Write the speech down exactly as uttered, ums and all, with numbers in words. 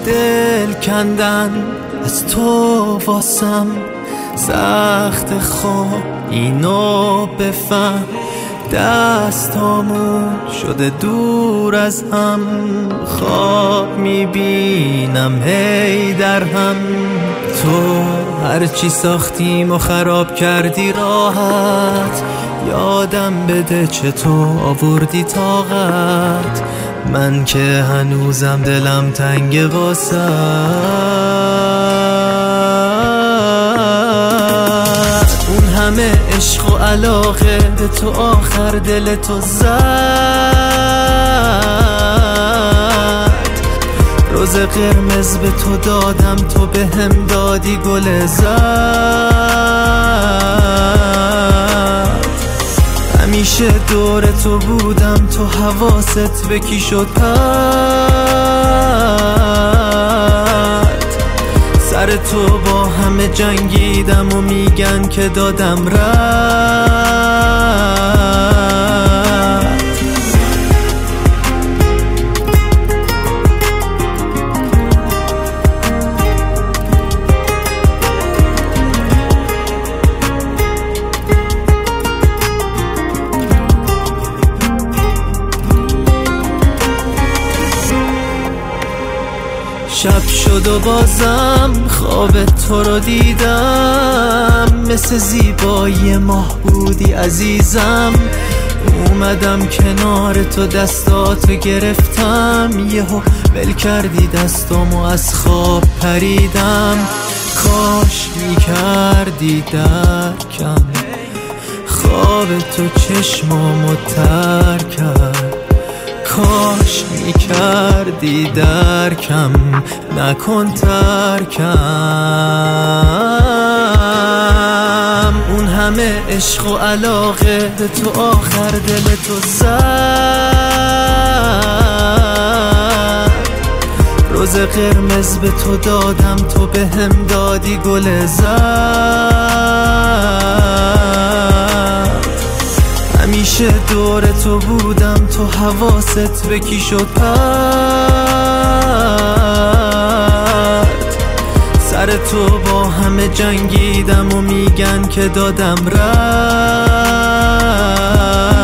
دل کندن از تو واسم سخت، خواب اینو بفهم، دستامون شده دور از هم، خواب میبینم هی در هم. تو هرچی ساختیم و خراب کردی راحت، یادم بده چطور آوردی طاقت، من که هنوزم دلم تنگ واسه. اون همه عشق و علاقه به تو آخر دل تو زد، روز قرمز به تو دادم تو به هم دادی گل زد. همیشه دور تو بودم تو حواست به کی شد پد، سر تو با همه جنگیدم و میگن که دادم رد. شب شد و بازم خواب تو رو دیدم، مثل زیبایی ماه بودی عزیزم، اومدم کنار تو دستاتو گرفتم، یهو ول کردی دستامو از خواب پریدم. کاش میکردی درکم، خواب تو چشمامو تر کرد، کاش میکردی درکم نکن ترکم. اون همه عشق و علاقه به تو آخر دل تو زد، روز قرمز به تو دادم تو به هم دادی گل زد. همیشه دور تو بودم تو حواست به کی شد پد، سر تو با همه جنگیدم و میگن که دادم رد.